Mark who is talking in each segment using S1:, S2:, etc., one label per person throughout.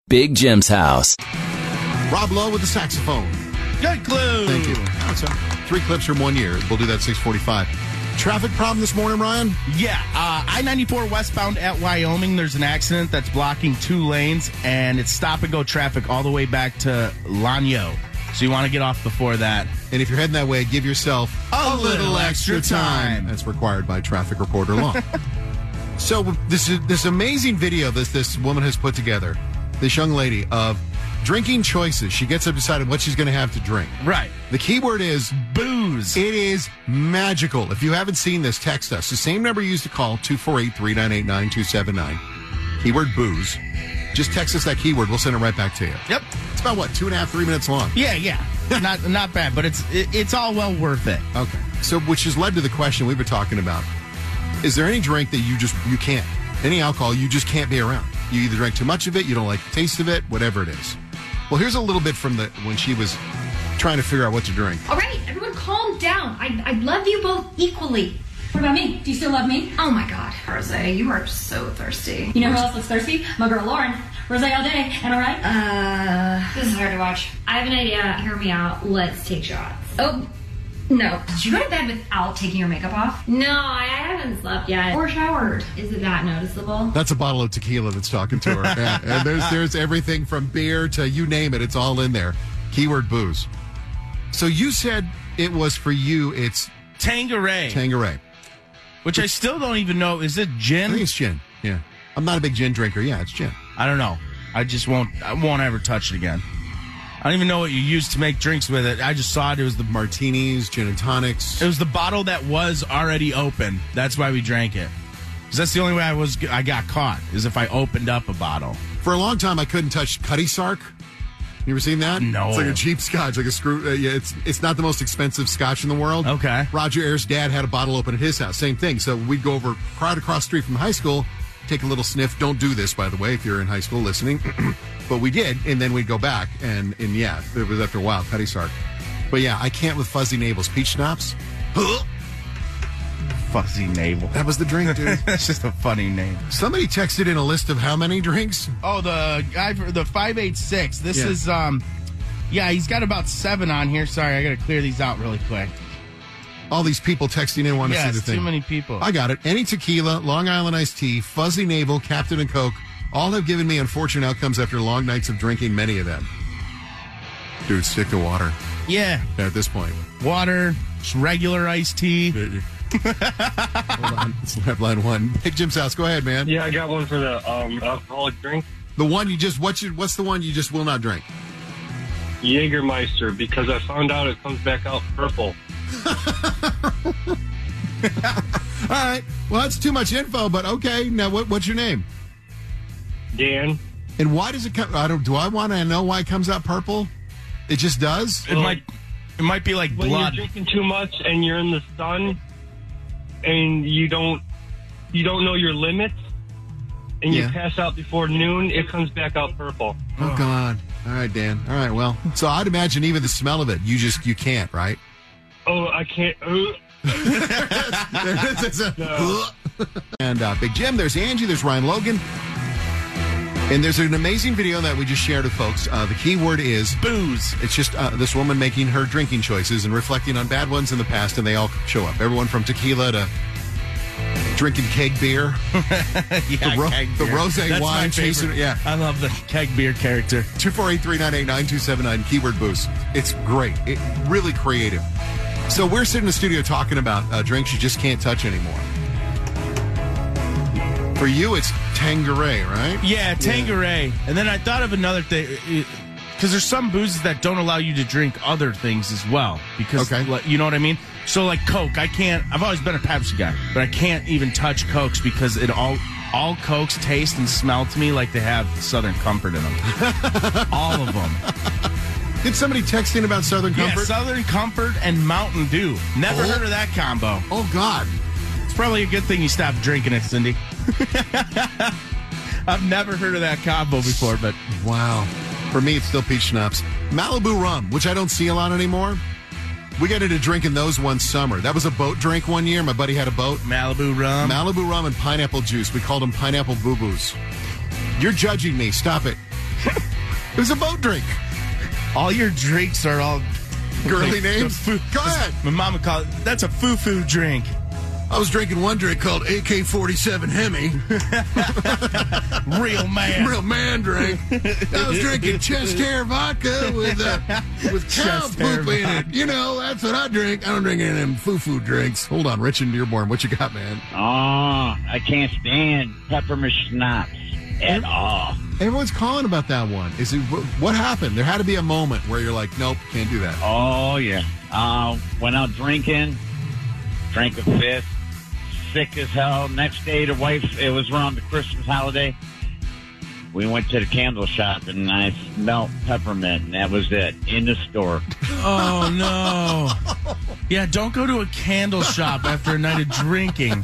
S1: Big Jim's house.
S2: Rob Lowe with the saxophone.
S3: Good clue.
S2: Thank you. That's 3 clips from 1 year. We'll do that 6:45. Traffic problem this morning, Ryan?
S3: Yeah, I-94 westbound at Wyoming, there's an accident that's blocking 2 lanes, and it's stop-and-go traffic all the way back to Lanyo. So you want to get off before that.
S2: And if you're heading that way, give yourself
S3: a little extra time.
S2: That's required by traffic reporter law. So this amazing video this woman has put together, this young lady, of drinking choices. She gets up decided what she's going to have to drink.
S3: Right.
S2: The key word is
S3: booze.
S2: It is magical. If you haven't seen this, text us. The same number you used to call, 248-398-9279. Keyword booze. Just text us that keyword. We'll send it right back to you.
S3: Yep.
S2: It's about, 2.5, 3 minutes long?
S3: Yeah. not bad, but it's all well worth it.
S2: Okay. So, which has led to the question we've been talking about. Is there any drink that you can't, any alcohol you just can't be around? You either drink too much of it, you don't like the taste of it, whatever it is. Well, here's a little bit from when she was trying to figure out what to drink.
S4: All right, everyone calm down. I love you both equally. What about me? Do you still love me? Oh my God.
S5: Rose, you are so thirsty.
S4: You know who else looks thirsty? My girl Lauren. Rose all day. Am I right?
S5: This is hard to watch. I have an idea. Hear me out. Let's take shots.
S4: Oh, no.
S5: Did you go to bed without taking your makeup off? No, I haven't slept yet. Or showered. Is it that noticeable?
S2: That's a bottle of tequila that's talking to her. Yeah. And there's everything from beer to you name it. It's all in there. Keyword booze. So you said it was for you, it's
S3: Tanqueray.
S2: Tanqueray.
S3: Which I still don't even know. Is it gin?
S2: I think it's gin. Yeah. I'm not a big gin drinker. Yeah, it's gin.
S3: I don't know. I won't ever touch it again. I don't even know what you use to make drinks with it. I just saw it. It was the
S2: martinis, gin and tonics.
S3: It was the bottle that was already open. That's why we drank it. Because that's the only way I got caught, is if I opened up a bottle.
S2: For a long time, I couldn't touch Cutty Sark. You ever seen that?
S3: No.
S2: It's like a cheap scotch, like a screw. Yeah, it's not the most expensive scotch in the world.
S3: Okay.
S2: Roger Ayers' dad had a bottle open at his house. Same thing. So we'd go over right across the street from high school, take a little sniff. Don't do this, by the way, if you're in high school listening. But we did, and then we'd go back, and yeah, it was after a while, Cutty Sark. But yeah, I can't with fuzzy navels. Peach schnapps?
S3: Fuzzy navel.
S2: That was the drink, dude.
S3: That's just a funny name.
S2: Somebody texted in a list of how many drinks?
S3: Oh, the guy for the 586. This is, he's got about 7 on here. Sorry, I got to clear these out really quick.
S2: All these people texting in want to see the thing.
S3: Too many people.
S2: I got it. Any tequila, Long Island iced tea, fuzzy navel, Captain and Coke, all have given me unfortunate outcomes after long nights of drinking many of them. Dude, stick to water.
S3: Yeah.
S2: At this point.
S3: Water, just regular iced tea.
S2: Hold on. It's left line 1. Big Jim's house. Go ahead, man.
S6: Yeah, I got one for the alcoholic drink.
S2: The one you just, what's the one you just will not drink?
S6: Jägermeister, because I found out it comes back out purple.
S2: All right. Well, that's too much info, but okay. Now, what's your name?
S6: Dan.
S2: And why does it come? Do I want to know why it comes out purple? It just does.
S3: It might be like
S6: when
S3: blood.
S6: You're drinking too much and you're in the sun, and you don't know your limits, and you pass out before noon. It comes back out purple.
S2: Oh God! All right, Dan. All right. Well, so I'd imagine even the smell of it, you can't, right?
S6: Oh, I can't.
S2: No. And Big Jim, there's Angie, there's Ryan Logan. And there's an amazing video that we just shared with folks. The key word is
S3: booze.
S2: It's just this woman making her drinking choices and reflecting on bad ones in the past, and they all show up. Everyone from tequila to drinking keg beer. The rosé wine chasing. Yeah.
S3: I love the keg beer character.
S2: 248-398-9279, keyword booze. It's great. It's really creative. So we're sitting in the studio talking about drinks you just can't touch anymore. For you, it's Tanqueray, right?
S3: Yeah, Tanqueray. Yeah. And then I thought of another thing, because there's some boozes that don't allow you to drink other things as well. Because, you know what I mean? So, like Coke, I've always been a Pepsi guy, but I can't even touch Cokes because all Cokes taste and smell to me like they have Southern Comfort in them. All of them.
S2: Did somebody text in about Southern Comfort?
S3: Yeah, Southern Comfort and Mountain Dew. Never heard of that combo.
S2: Oh, God.
S3: It's probably a good thing you stopped drinking it, Cindy. I've never heard of that combo before, but...
S2: Wow. For me, it's still peach schnapps. Malibu rum, which I don't see a lot anymore. We got into drinking those one summer. That was a boat drink one year. My buddy had a boat.
S3: Malibu rum
S2: and pineapple juice. We called them pineapple boo-boos. You're judging me. Stop it. It was a boat drink.
S3: All your drinks are all
S2: girly names. Go ahead.
S3: My mama called it. That's a foo-foo drink.
S2: I was drinking one drink called AK-47 Hemi.
S3: Real man
S2: drink. I was drinking chest hair vodka with cow poop in it. You know, that's what I drink. I don't drink any of them foo-foo drinks. Hold on, Richard Dearborn, what you got, man?
S1: Oh, I can't stand peppermint schnapps at all.
S2: Everyone's calling about that one. What happened? There had to be a moment where you're like, nope, can't do that.
S1: Oh, yeah. Went out drinking, drank a fifth. Sick as hell. Next day, the wife, it was around the Christmas holiday. We went to the candle shop and I smelled peppermint, and that was it in the store.
S3: Oh, no. Yeah, don't go to a candle shop after a night of drinking.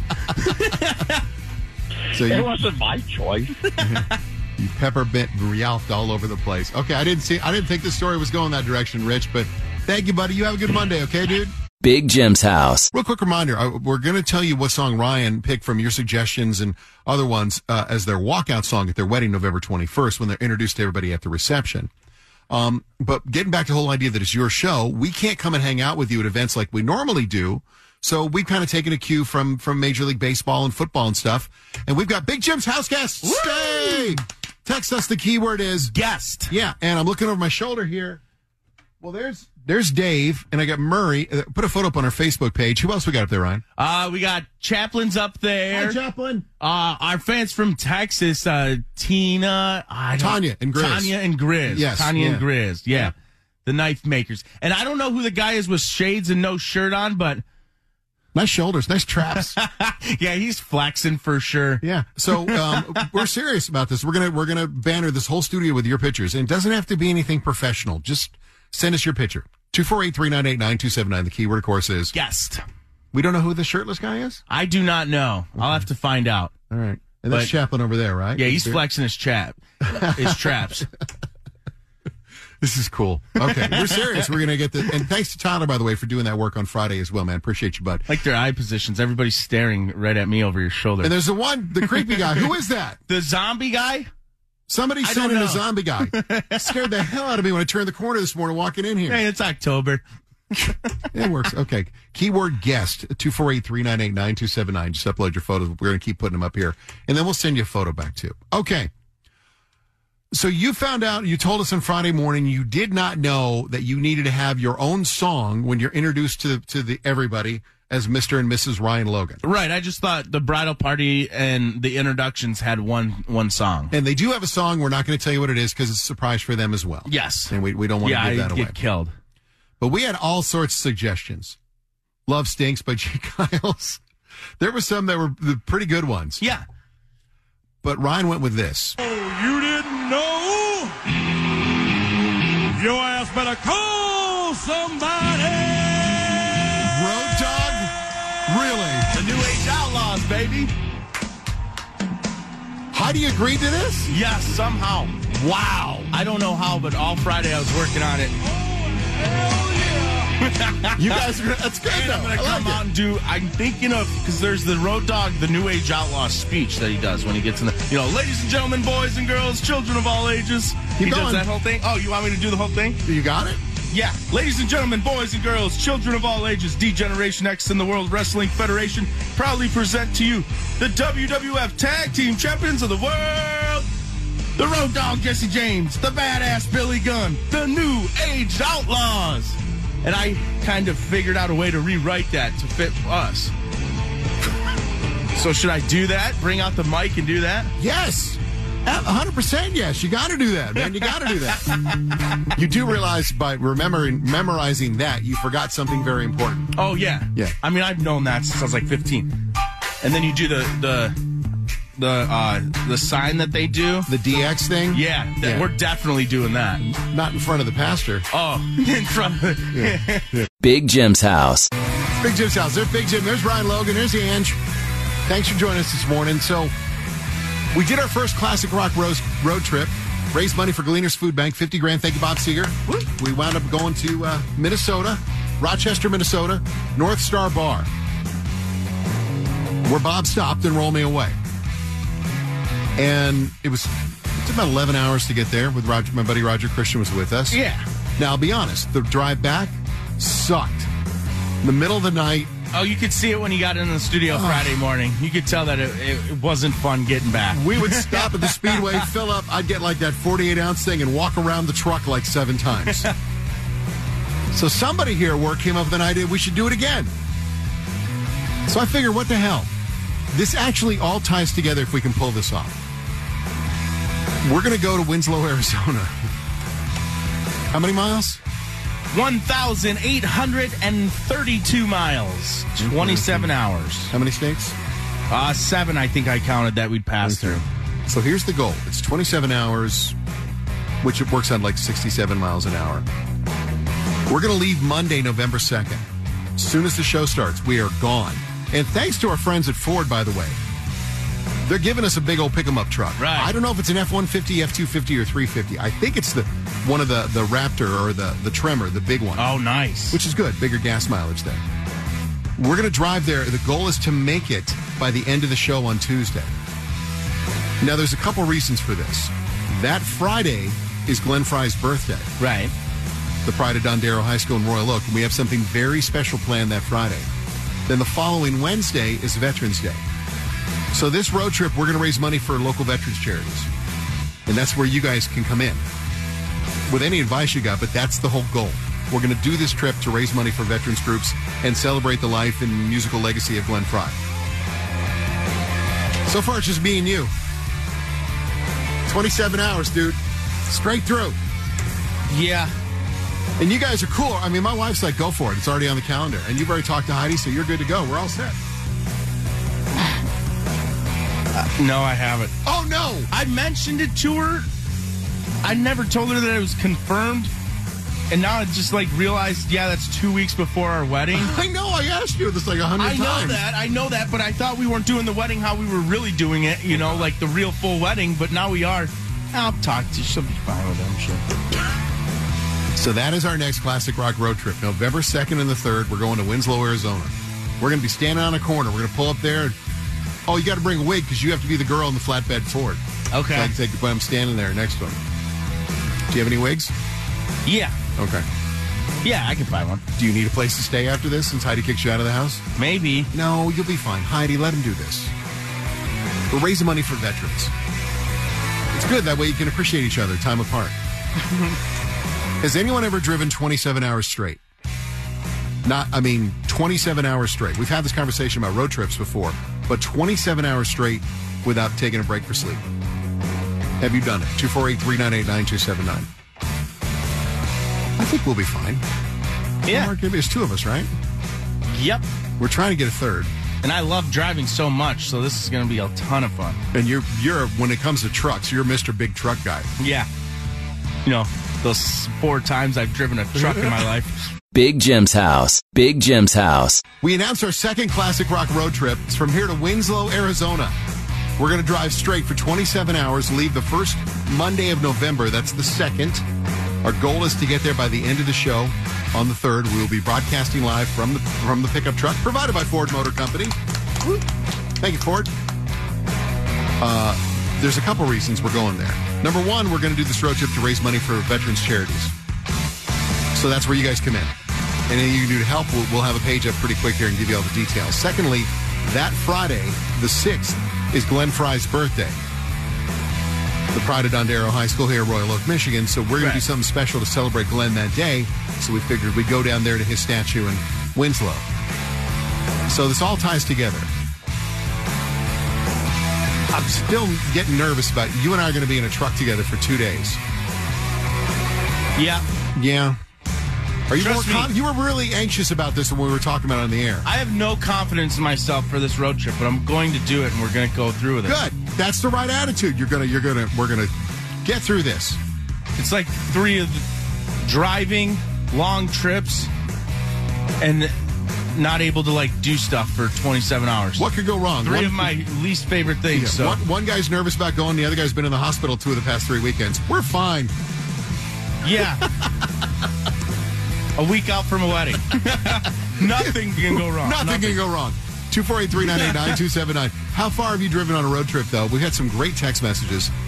S1: It wasn't my choice.
S2: You peppermint Rialphed all over the place. Okay, I didn't think the story was going that direction, Rich, but thank you, buddy. You have a good Monday, okay, dude?
S7: Big Jim's house.
S2: Real quick reminder, we're going to tell you what song Ryan picked from your suggestions and other ones as their walkout song at their wedding November 21st when they're introduced to everybody at the reception. But getting back to the whole idea that it's your show, we can't come and hang out with you at events like we normally do. So we've kind of taken a cue from Major League Baseball and football and stuff. And we've got Big Jim's house guests.
S3: Woo!
S2: Stay! Text us, the keyword is
S3: guest.
S2: Yeah, and I'm looking over my shoulder here. Well, there's Dave, and I got Murray. Put a photo up on our Facebook page. Who else we got up there, Ryan?
S3: We got Chaplin's up there.
S2: Hi, Chaplin.
S3: Our fans from Texas, Tanya and Grizz. Tanya and Grizz.
S2: Yes.
S3: Tanya and Grizz. Yeah. The knife makers. And I don't know who the guy is with shades and no shirt on, but
S2: nice shoulders, nice traps.
S3: Yeah, he's flexing for sure.
S2: Yeah. So we're serious about this. We're gonna banner this whole studio with your pictures, and it doesn't have to be anything professional. Just send us your picture. 248-398-9279. The keyword, of course, is
S3: guest.
S2: We don't know who the shirtless guy is?
S3: I do not know. Okay. I'll have to find out.
S2: All right. And that's Chaplin over there, right?
S3: Yeah, he's flexing his traps.
S2: This is cool. Okay, we're serious. We're going to get the... And thanks to Tyler, by the way, for doing that work on Friday as well, man. Appreciate you, bud.
S3: Like their eye positions. Everybody's staring right at me over your shoulder.
S2: And there's the creepy guy. Who is that?
S3: The zombie guy?
S2: Somebody sent in a zombie guy. Scared the hell out of me when I turned the corner this morning walking in here.
S3: Hey, it's October.
S2: It works. Okay. Keyword guest, 248-398-9279. Just upload your photos. We're going to keep putting them up here. And then we'll send you a photo back, too. Okay. So you found out, you told us on Friday morning, you did not know that you needed to have your own song when you're introduced to everybody as Mr. and Mrs. Ryan Logan.
S3: Right. I just thought the bridal party and the introductions had one song.
S2: And they do have a song. We're not going to tell you what it is because it's a surprise for them as well.
S3: Yes.
S2: And we don't want to give that away.
S3: Yeah, I'd get killed.
S2: But we had all sorts of suggestions. Love Stinks by Jay Kyles. There were some that were the pretty good ones.
S3: Yeah.
S2: But Ryan went with this.
S8: Oh, you didn't know? Your ass better call somebody.
S2: Road Dogg? Really?
S3: The New Age Outlaws, baby.
S2: Heidi agreed to this?
S3: Yes, somehow. Wow. I don't know how, but all Friday I was working on it.
S2: You guys are, that's good though.
S3: I'm going to come out and do, I'm thinking of, because there's the Road Dogg, the New Age Outlaw speech that he does when he gets in the, ladies and gentlemen, boys and girls, children of all ages. He does that whole thing. Oh, you want me to do the whole thing?
S2: You got it?
S3: Yeah. Ladies and gentlemen, boys and girls, children of all ages, D-Generation X and the World Wrestling Federation proudly present to you the WWF Tag Team Champions of the World, the Road Dogg Jesse James, the Badass Billy Gunn, the New Age Outlaws. And I kind of figured out a way to rewrite that to fit us. So should I do that? Bring out the mic and do that?
S2: Yes. 100% yes. You got to do that, man. You got to do that. You do realize by memorizing that, you forgot something very important.
S3: Oh, yeah.
S2: Yeah.
S3: I mean, I've known that since I was like 15. And then you do the sign that they do.
S2: The DX thing?
S3: Yeah. We're definitely doing that.
S2: Not in front of the pastor.
S3: Oh, in front of
S2: yeah.
S7: Big Jim's house.
S2: Big Jim's house. There's Big Jim. There's Ryan Logan. There's Ange. Thanks for joining us this morning. So we did our first classic rock road trip. Raised money for Gleaners Food Bank. $50,000. Thank you, Bob Seger. We wound up going to Minnesota, Rochester, Minnesota, North Star Bar, where Bob stopped and rolled me away. And it was It's about 11 hours to get there with Roger. My buddy Roger Christian was with us.
S3: Yeah.
S2: Now, I'll be honest. The drive back sucked. In the middle of the night.
S3: Oh, you could see it when you got in the studio Friday morning. You could tell that it wasn't fun getting back.
S2: We would stop at the Speedway, fill up. I'd get like that 48-ounce thing and walk around the truck like 7 times. So somebody here at work came up with an idea we should do it again. So I figured, what the hell? This actually all ties together if we can pull this off. We're going to go to Winslow, Arizona. How many miles?
S3: 1,832 miles. 27 hours.
S2: How many states?
S3: 7, I think I counted that we'd pass through.
S2: So here's the goal. It's 27 hours, which it works out like 67 miles an hour. We're going to leave Monday, November 2nd. As soon as the show starts, we are gone. And thanks to our friends at Ford, by the way. They're giving us a big old pick-em-up truck.
S3: Right.
S2: I don't know if it's an F-150, F-250, or 350. I think it's one of the Raptor or the Tremor, the big one.
S3: Oh, nice.
S2: Which is good. Bigger gas mileage there. We're going to drive there. The goal is to make it by the end of the show on Tuesday. Now, there's a couple reasons for this. That Friday is Glenn Fry's birthday.
S3: Right.
S2: The Pride of Dondero High School in Royal Oak. And we have something very special planned that Friday. Then the following Wednesday is Veterans Day. So this road trip, we're going to raise money for local veterans charities. And that's where you guys can come in with any advice you got, but that's the whole goal. We're going to do this trip to raise money for veterans groups and celebrate the life and musical legacy of Glenn Fry. So far, it's just me and you. 27 hours, dude. Straight through.
S3: Yeah.
S2: And you guys are cool. I mean, my wife's like, go for it. It's already on the calendar. And you've already talked to Heidi, so you're good to go. We're all set.
S3: No, I haven't.
S2: Oh, no.
S3: I mentioned it to her. I never told her that it was confirmed. And now I just realized, that's 2 weeks before our wedding.
S2: I know. I asked you this 100 times.
S3: I know that, but I thought we weren't doing the wedding how we were really doing it, like the real full wedding, but now we are. I'll talk to you. She'll be fine with them, sure.
S2: So that is our next Classic Rock road trip. November 2nd and the 3rd, we're going to Winslow, Arizona. We're going to be standing on a corner. We're going to pull up there. Oh, you got to bring a wig because you have to be the girl in the flatbed Ford.
S3: Okay.
S2: So I can take, but I'm standing there next to him. Do you have any wigs?
S3: Yeah.
S2: Okay.
S3: Yeah, I can buy one.
S2: Do you need a place to stay after this since Heidi kicks you out of the house?
S3: Maybe.
S2: No, you'll be fine. Heidi, let him do this. We're raising money for veterans. It's good. That way you can appreciate each other time apart. Has anyone ever driven 27 hours straight? 27 hours straight. We've had this conversation about road trips before, but 27 hours straight without taking a break for sleep. Have you done it? 248-398-9279. I think we'll be fine.
S3: Yeah.
S2: Mark, there's 2 of us, right?
S3: Yep.
S2: We're trying to get a 3rd.
S3: And I love driving so much, so this is going to be a ton of fun.
S2: And you're when it comes to trucks, you're Mr. Big Truck Guy.
S3: Yeah. Those 4 times I've driven a truck in my life.
S7: Big Jim's house. Big Jim's house.
S2: We announced our second Classic Rock road trip. It's from here to Winslow, Arizona. We're going to drive straight for 27 hours, leave the first Monday of November. That's the 2nd. Our goal is to get there by the end of the show on the 3rd. We will be broadcasting live from the pickup truck provided by Ford Motor Company. Woo. Thank you, Ford. There's a couple reasons we're going there. Number 1, we're going to do this road trip to raise money for veterans charities. So that's where you guys come in. Anything you can do to help, we'll have a page up pretty quick here and give you all the details. Secondly, that Friday, the 6th, is Glenn Fry's birthday. The Pride of Dondero High School here in Royal Oak, Michigan. So we're going to do something special to celebrate Glenn that day. So we figured we'd go down there to his statue in Winslow. So this all ties together. I'm still getting nervous about you and I are going to be in a truck together for 2 days.
S3: Yeah.
S2: Yeah. Are you
S3: Trust me.
S2: You were really anxious about this when we were talking about it on the air.
S3: I have no confidence in myself for this road trip, but I'm going to do it, and we're going to go through with it.
S2: Good. That's the right attitude. We're going to get through this.
S3: It's like 3 of the driving, long trips, and not able to do stuff for 27 hours.
S2: What could go wrong?
S3: 3 of my least favorite things.
S2: Yeah,
S3: so
S2: one guy's nervous about going. The other guy's been in the hospital 2 of the past 3 weekends. We're fine.
S3: Yeah. A week out from a wedding. Nothing can go wrong.
S2: Nothing can go wrong. 248-398-9279. How far have you driven on a road trip, though? We've had some great text messages.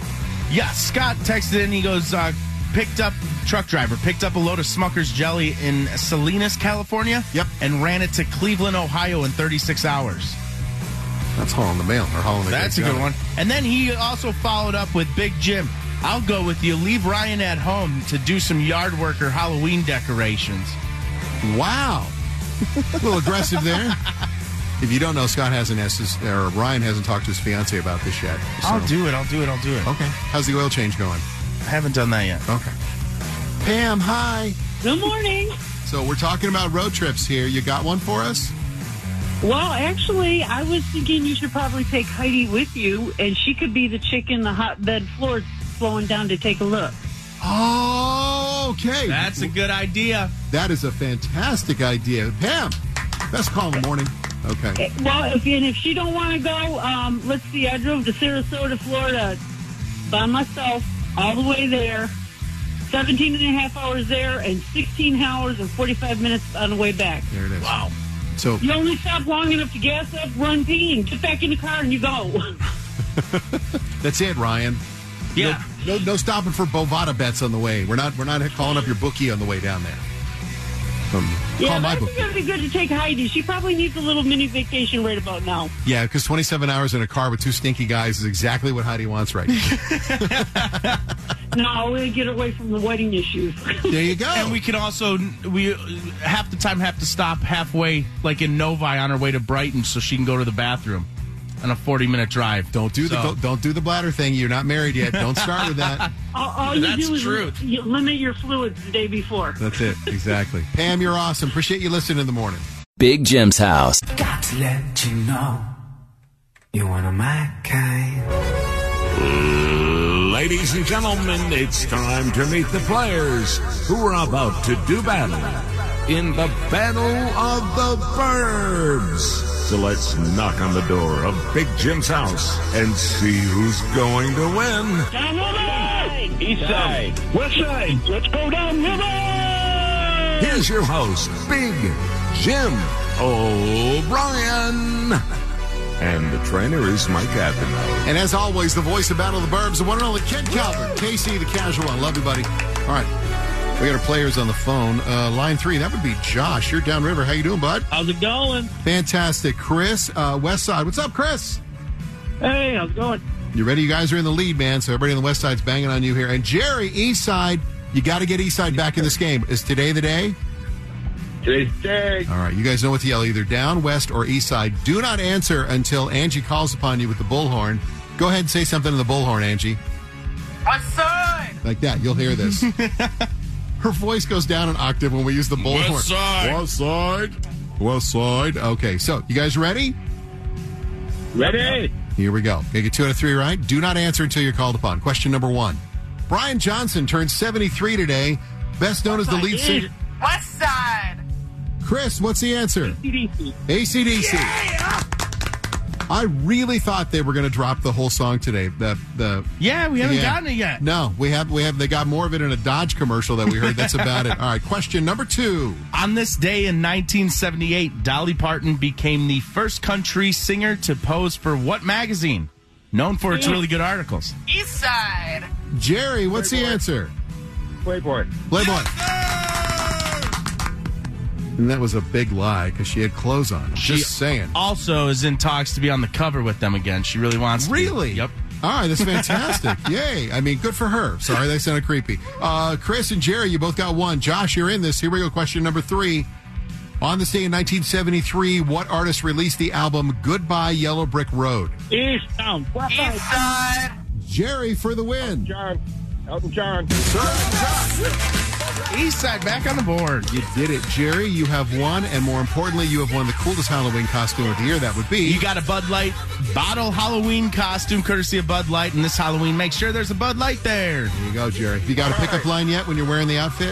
S3: Yeah, Scott texted in. He goes, truck driver picked up a load of Smucker's jelly in Salinas, California.
S2: Yep.
S3: And ran it to Cleveland, Ohio in 36 hours.
S2: That's hauling the mail. Or hauling the
S3: That's a good one. And then he also followed up with Big Jim. I'll go with you. Leave Ryan at home to do some yard work or Halloween decorations.
S2: Wow. A little aggressive there. If you don't know, Scott hasn't asked Ryan hasn't talked to his fiance about this yet. So.
S3: I'll do it.
S2: Okay. How's the oil change going?
S3: I haven't done that yet.
S2: Okay. Pam, hi.
S9: Good morning.
S2: So we're talking about road trips here. You got one for us?
S9: Well, actually, I was thinking you should probably take Heidi with you, and she could be the chick in the hotbed floor slowing down to take a look.
S2: Oh, okay.
S3: That's a good idea.
S2: That is a fantastic idea. Pam, best call in the morning. Okay.
S9: Well, if she don't want to go, let's see. I drove to Sarasota, Florida by myself all the way there. 17 and a half hours there and 16 hours and 45 minutes on the way back.
S2: There it is.
S3: Wow.
S2: So
S9: you only stop long enough to gas up, run pee, and get back in the car and you go.
S2: That's it, Ryan.
S3: Yeah.
S2: No stopping for Bovada bets on the way. We're not calling up your bookie on the way down there.
S9: Yeah, I think it would be good to take Heidi. She probably needs a little mini vacation right about now.
S2: Yeah, because 27 hours in a car with two stinky guys is exactly what Heidi wants right now.
S9: No, we'll get away from the wedding issues.
S2: There you go.
S3: And we can also, half the time have to stop halfway, like in Novi on our way to Brighton so she can go to the bathroom on a 40-minute drive.
S2: Don't do the bladder thing. You're not married yet. Don't start with that.
S9: All you do is you limit your fluids the day before.
S2: That's it. Exactly. Pam, you're awesome. Appreciate you listening in the morning.
S7: Big Jim's house.
S10: Got to let you know you're one of my kind.
S8: Ladies and gentlemen, it's time to meet the players who are about to do battle in the Battle of the Burbs. So let's knock on the door of Big Jim's house and see who's going to win.
S6: Down river! East side. West side. Let's go down river!
S8: Here's your host, Big Jim O'Brien. And the trainer is Mike Athena.
S2: And as always, the voice of Battle of the Burbs, the one and only Ken Calvert. Casey, the casual one. Love you, buddy. All right. We got our players on the phone. Line 3, that would be Josh. You're downriver. How you doing, bud?
S6: How's it going?
S2: Fantastic. Chris, West Side. What's up, Chris?
S6: Hey, how's it going?
S2: You ready? You guys are in the lead, man. So everybody on the West Side's banging on you here. And Jerry, East Side. You got to get East Side back in this game. Is today the day?
S6: Today's the day.
S2: All right. You guys know what to yell, either down, west, or East Side. Do not answer until Angie calls upon you with the bullhorn. Go ahead and say something in the bullhorn, Angie.
S10: West side!
S2: Like that. You'll hear this. Her voice goes down an octave when we use the bullhorn.
S8: West side.
S2: West side. West side. Okay, so you guys ready?
S6: Ready.
S2: Here we go. You get 2 out of 3 right. Do not answer until you're called upon. Question number 1. Brian Johnson turned 73 today, best known as the lead singer.
S10: West side!
S2: Chris, what's the answer?
S6: AC/DC.
S2: AC/DC. Yeah! I really thought they were going to drop the whole song today.
S3: Yeah, we haven't gotten it yet.
S2: No, we have. They got more of it in a Dodge commercial that we heard. That's about it. All right, question number 2.
S3: On this day in 1978, Dolly Parton became the first country singer to pose for what magazine? Known for its really good articles.
S10: East side!
S2: Jerry, what's the answer?
S6: Playboy.
S2: Playboy. And that was a big lie because she had clothes on. Just saying.
S3: Also is in talks to be on the cover with them again. She really wants to.
S2: Really?
S3: Yep.
S2: All right, that's fantastic. Yay. I mean, good for her. Sorry, that sounded creepy. Chris and Jerry, you both got 1. Josh, you're in this. Here we go. Question number 3. On this day in 1973, what artist released the album Goodbye Yellow Brick Road?
S6: East town.
S10: East side!
S2: Jerry for the win.
S6: Elton John.
S3: East Side back on the board.
S2: You did it, Jerry. You have won, and more importantly, you have won the coolest Halloween costume of the year. That would be...
S3: You got a Bud Light bottle Halloween costume, courtesy of Bud Light, and this Halloween, make sure there's a Bud Light there.
S2: There you go, Jerry. Have you got a pickup line yet when you're wearing the outfit?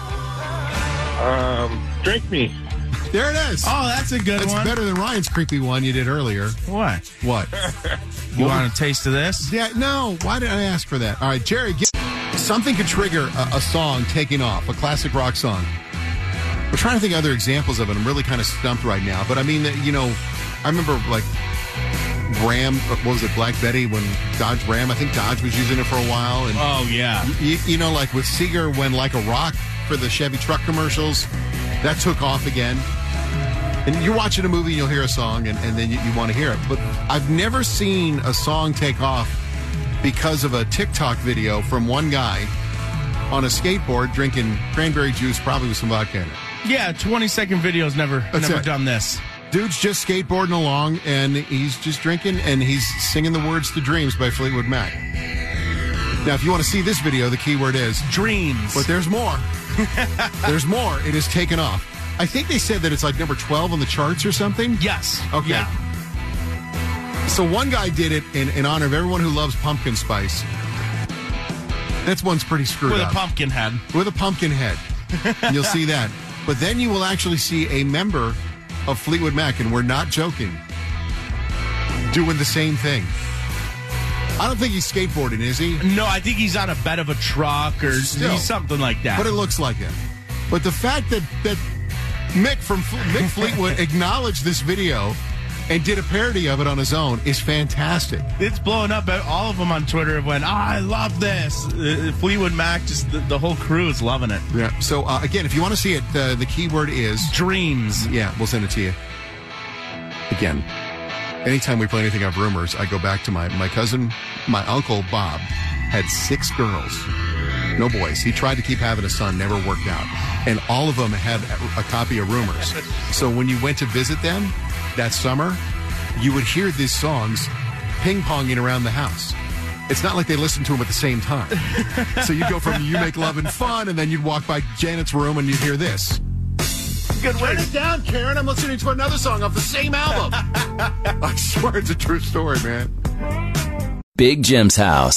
S6: Drink me.
S2: There it is.
S3: Oh, that's a good one.
S2: It's better than Ryan's creepy one you did earlier.
S3: What?
S2: What?
S3: You want a taste of this?
S2: Yeah, no. Why did I ask for that? All right, Jerry, something could trigger a song taking off, a classic rock song. We're trying to think of other examples of it. I'm really kind of stumped right now. But I mean, I remember like Ram, what was it, Black Betty, when Dodge Ram, I think Dodge was using it for a while. And
S3: oh, yeah.
S2: You know, like with Seeger, when Like a Rock for the Chevy truck commercials, that took off again. And you're watching a movie, you'll hear a song, and then you want to hear it. But I've never seen a song take off because of a TikTok video from one guy on a skateboard drinking cranberry juice, probably with some vodka in it.
S3: Yeah, 20-second video's never done this.
S2: Dude's just skateboarding along, and he's just drinking, and he's singing the words to Dreams by Fleetwood Mac. Now, if you want to see this video, the keyword is
S3: Dreams.
S2: But there's more. There's more. It is taken off. I think they said that it's like number 12 on the charts or something.
S3: Yes.
S2: Okay.
S3: Yeah.
S2: So one guy did it in honor of everyone who loves pumpkin spice. That one's pretty screwed up.
S3: With a pumpkin head.
S2: With a pumpkin head. You'll see that. But then you will actually see a member of Fleetwood Mac, and we're not joking, doing the same thing. I don't think he's skateboarding, is he?
S3: No, I think he's on a bed of a truck or something like that.
S2: But it looks like it. But the fact that Mick Fleetwood acknowledged this video and did a parody of it on his own is fantastic.
S3: It's blowing up. All of them on Twitter have went, I love this. Fleetwood Mac, just the whole crew is loving it.
S2: Yeah. So, again, if you want to see it, the keyword is
S3: Dreams.
S2: Yeah, we'll send it to you. Again, anytime we play anything of Rumors, I go back to my cousin, my uncle Bob, had 6 girls. No boys. He tried to keep having a son, never worked out. And all of them had a copy of Rumors. So when you went to visit them that summer, you would hear these songs ping-ponging around the house. It's not like they listened to them at the same time. So you'd go from You Make Love and Fun, and then you'd walk by Janet's room and you'd hear this.
S3: Good
S2: Turn it down, Karen. I'm listening to another song off the same album. I swear it's a true story, man.
S7: Big Jim's house.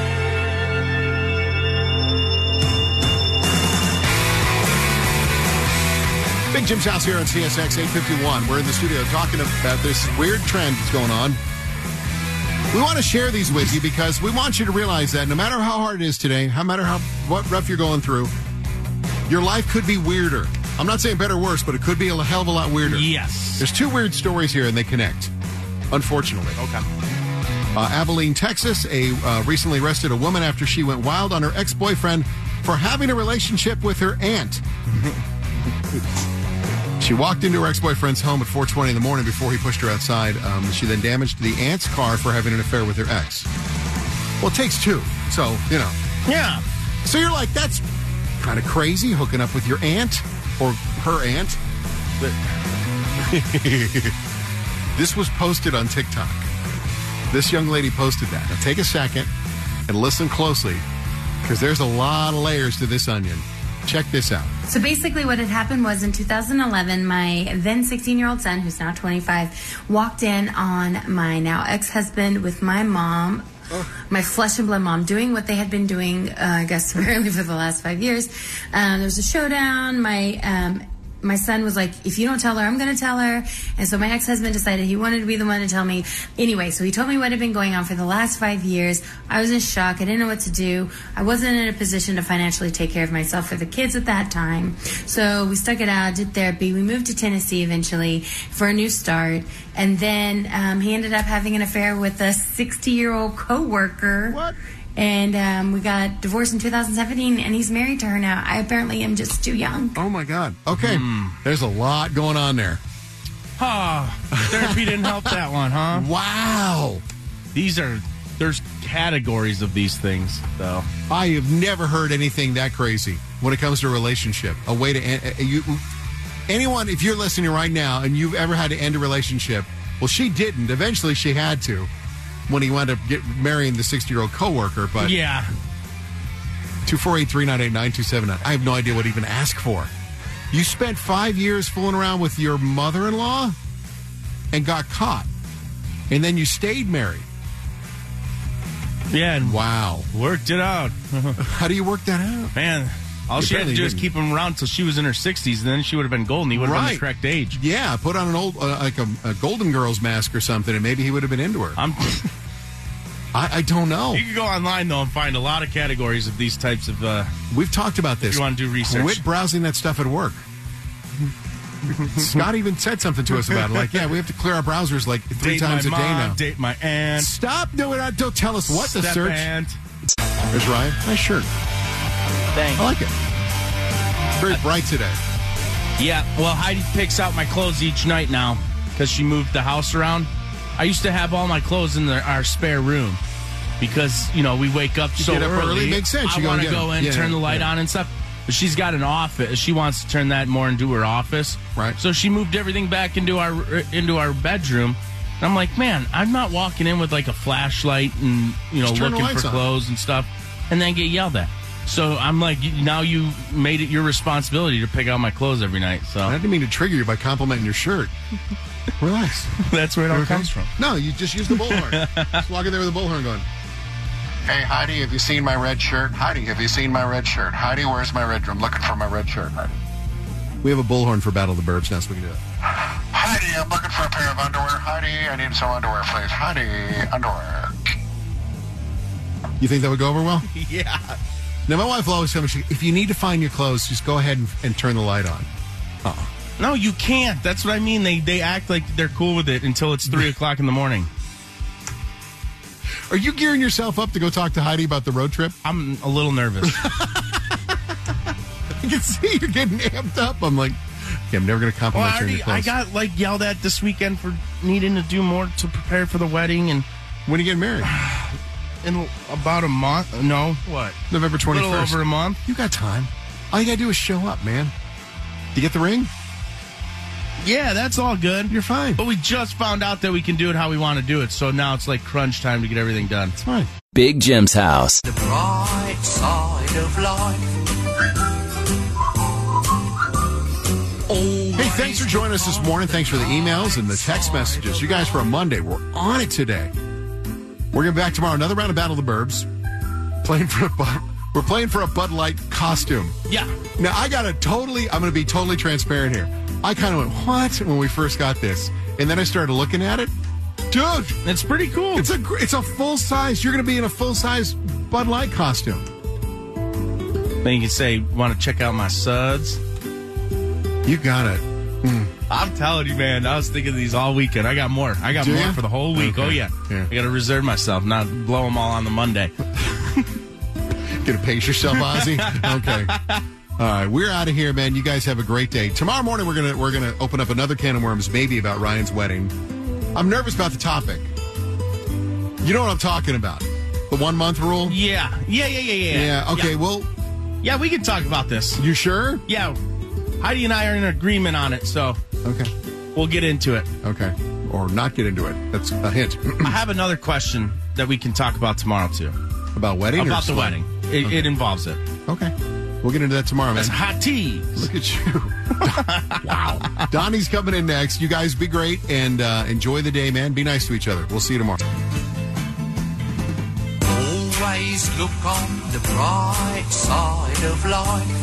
S2: Big Jim's house here on CSX 851. We're in the studio talking about this weird trend that's going on. We want to share these with you because we want you to realize that no matter how hard it is today, no matter what rough you're going through, your life could be weirder. I'm not saying better or worse, but it could be a hell of a lot weirder.
S3: Yes.
S2: There's 2 weird stories here, and they connect, unfortunately.
S3: Okay.
S2: Abilene, Texas, recently arrested a woman after she went wild on her ex-boyfriend for having a relationship with her aunt. She walked into her ex-boyfriend's home at 4:20 in the morning before he pushed her outside. She then damaged the aunt's car for having an affair with her ex. Well, it takes 2, so, you know.
S3: Yeah.
S2: So you're like, that's kind of crazy, hooking up with your aunt or her aunt. This was posted on TikTok. This young lady posted that. Now take a second and listen closely, because there's a lot of layers to this onion. Check this out.
S11: So basically what had happened was in 2011, my then 16-year-old son, who's now 25, walked in on my now ex-husband with my mom, my flesh and blood mom, doing what they had been doing, I guess, apparently for the last 5 years. There was a showdown. My son was like, if you don't tell her, I'm going to tell her. And so my ex-husband decided he wanted to be the one to tell me. Anyway, so he told me what had been going on for the last 5 years. I was in shock. I didn't know what to do. I wasn't in a position to financially take care of myself for the kids at that time. So we stuck it out, did therapy. We moved to Tennessee eventually for a new start. And then he ended up having an affair with a 60-year-old coworker.
S2: What?
S11: And we got divorced in 2017, and he's married to her now. I apparently am just too young.
S2: Oh, my God. Okay. There's a lot going on there.
S3: Therapy didn't help that one, huh?
S2: Wow.
S3: There's categories of these things, though.
S2: I have never heard anything that crazy when it comes to a relationship. A way to anyone, if you're listening right now and you've ever had to end a relationship, well, she didn't. Eventually, she had to. When he wound up marrying the 60-year-old coworker, but
S3: yeah.
S2: 248-398-9279. I have no idea what to even ask for. You spent 5 years fooling around with your mother-in-law and got caught, and then you stayed married.
S3: Yeah, and
S2: wow,
S3: worked it out.
S2: How do you work that out,
S3: man? All she had to do is keep him around till she was in her 60s, and then she would have been golden. He would have been the correct age.
S2: Yeah, put on an old, like a Golden Girls mask or something, and maybe he would have been into her. I don't know.
S3: You can go online, though, and find a lot of categories of these types of...
S2: We've talked about this.
S3: If you want to do research.
S2: Quit browsing that stuff at work. Scott even said something to us about it. Like, yeah, we have to clear our browsers like 3 times a day now.
S3: Date my aunt.
S2: Stop doing that. Don't tell us what to search.
S3: Aunt.
S2: There's Ryan. Nice shirt.
S3: Thanks.
S2: I like it. Very bright today.
S3: Yeah, well, Heidi picks out my clothes each night now because she moved the house around. I used to have all my clothes in our spare room because, you know, we wake up so
S2: get up early. Makes sense.
S3: I want to go in, turn the light on and stuff. But she's got an office. She wants to turn that more into her office.
S2: Right.
S3: So she moved everything back into our bedroom. And I'm like, man, I'm not walking in with like a flashlight and, you know, looking for clothes and stuff and then get yelled at. So I'm like, now you made it your responsibility to pick out my clothes every night. So
S2: I didn't mean to trigger you by complimenting your shirt. Relax.
S3: That's where it all comes from.
S2: No, you just use the bullhorn. Just walk in there with the bullhorn going, hey, Heidi, have you seen my red shirt? Heidi, have you seen my red shirt? Heidi, where's my red shirt? I'm looking for my red shirt, Heidi. We have a bullhorn for Battle of the Burbs now, so we can do it. Heidi, I'm looking for a pair of underwear. Heidi, I need some underwear, please. Heidi, underwear. You think that would go over well?
S3: Yeah.
S2: Now, my wife will always tell me, if you need to find your clothes, just go ahead and turn the light on.
S3: No, you can't. That's what I mean. They act like they're cool with it until it's 3 o'clock in the morning.
S2: Are you gearing yourself up to go talk to Heidi about the road trip?
S3: I'm a little nervous.
S2: I can see you're getting amped up. I'm like, okay, I'm never going to compliment you on your clothes.
S3: I got like yelled at this weekend for needing to do more to prepare for the wedding. And
S2: when are you getting married?
S3: In about a month. No, what?
S2: November 21st.
S3: A little over a month.
S2: You got time. All you got to do is show up, man. Do you get the ring?
S3: Yeah, that's all good.
S2: You're fine.
S3: But we just found out that we can do it how we want to do it, so now it's like crunch time to get everything done.
S2: It's fine.
S7: Big Jim's house.
S10: The bright side of life.
S2: Hey, thanks for joining us this morning. Thanks for the emails and the text messages. You guys, for a Monday, we're on it today. We're going to be back tomorrow. Another round of Battle of the Burbs. We're playing for a Bud Light costume.
S3: Yeah.
S2: Now, I'm going to be totally transparent here. I kind of went, what? When we first got this. And then I started looking at it. Dude.
S3: It's pretty cool.
S2: It's a full size. You're going to be in a full size Bud Light costume.
S3: Then you can say, want to check out my suds?
S2: You got it.
S3: I'm telling you, man. I was thinking of these all weekend. I got more. I got more for the whole week. Okay. Oh, yeah. I got to reserve myself, not blow them all on the Monday.
S2: Gonna pace yourself, Ozzy? Okay. All right, we're out of here, man. You guys have a great day. Tomorrow morning, we're gonna open up another can of worms, maybe about Ryan's wedding. I'm nervous about the topic. You know what I'm talking about? The 1 month rule?
S3: Yeah.
S2: Yeah. Okay. Well.
S3: Yeah, we can talk about this.
S2: You sure?
S3: Yeah. Heidi and I are in agreement on it, so.
S2: Okay.
S3: We'll get into it.
S2: Okay. Or not get into it. That's a hint.
S3: I have another question that we can talk about tomorrow too.
S2: About wedding?
S3: About the wedding. It involves it.
S2: Okay. We'll get into that tomorrow, man.
S3: That's hot tea.
S2: Look at you. Wow. Donnie's coming in next. You guys be great and enjoy the day, man. Be nice to each other. We'll see you tomorrow.
S10: Always look on the bright side of life.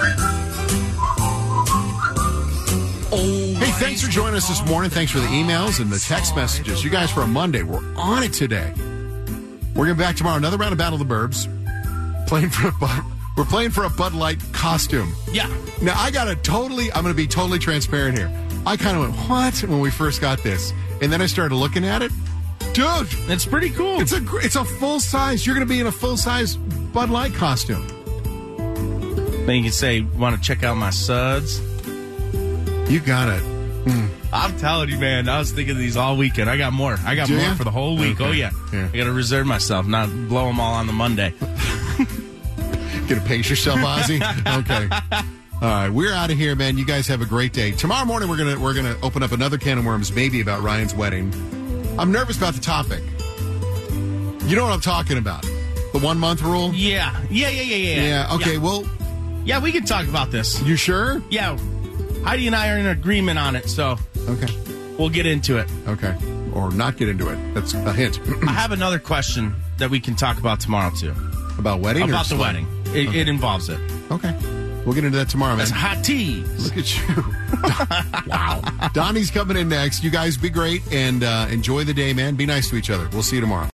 S2: Hey, thanks for joining us this morning. Thanks for the emails and the text messages. You guys, for a Monday, we're on it today. We're going to be back tomorrow. Another round of Battle of the Burbs. We're playing for a Bud Light costume.
S3: Yeah.
S2: Now, I'm going to be totally transparent here. I kind of went, what? When we first got this. And then I started looking at it. Dude.
S3: It's pretty cool.
S2: It's a full size. You're going to be in a full size Bud Light costume.
S3: Then you can say, want to check out my suds?
S2: You got it.
S3: I'm telling you, man. I was thinking of these all weekend. I got more. I got more for the whole week. Okay. Oh, yeah. I got to reserve myself, not blow them all on the Monday.
S2: Gonna pace yourself, Ozzy? Okay. All right, we're out of here, man. You guys have a great day. Tomorrow morning, we're gonna open up another can of worms, maybe about Ryan's wedding. I'm nervous about the topic. You know what I'm talking about? The 1 month rule?
S3: Yeah.
S2: Yeah. Okay. Well.
S3: Yeah, we can talk about this.
S2: You sure?
S3: Yeah. Heidi and I are in agreement on it, so.
S2: Okay.
S3: We'll get into it. Okay.
S2: Or not get into it. That's a hint.
S3: I have another question that we can talk about tomorrow too.
S2: About wedding?
S3: About the wedding. It involves it.
S2: Okay. We'll get into that tomorrow, man.
S3: That's hot tea.
S2: Look at you. Wow. Donnie's coming in next. You guys be great and enjoy the day, man. Be nice to each other. We'll see you tomorrow.